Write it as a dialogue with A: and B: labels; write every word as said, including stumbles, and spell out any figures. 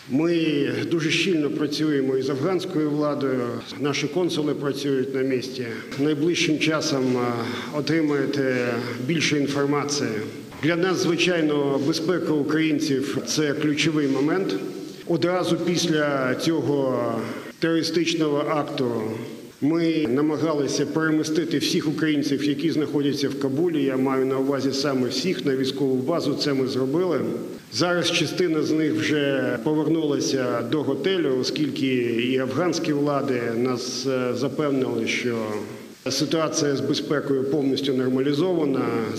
A: Ми дуже щільно працюємо із афганською владою, наші консули працюють на місці. Найближчим часом отримаєте більше інформації. Для нас, звичайно, безпека українців – це ключовий момент. Одразу після цього терористичного акту ми намагалися перемістити всіх українців, які знаходяться в Кабулі. Я маю на увазі саме всіх на військову базу. Це ми зробили. Зараз частина з них вже повернулася до готелю, оскільки і афганські влади нас запевнили, що ситуація з безпекою повністю нормалізована.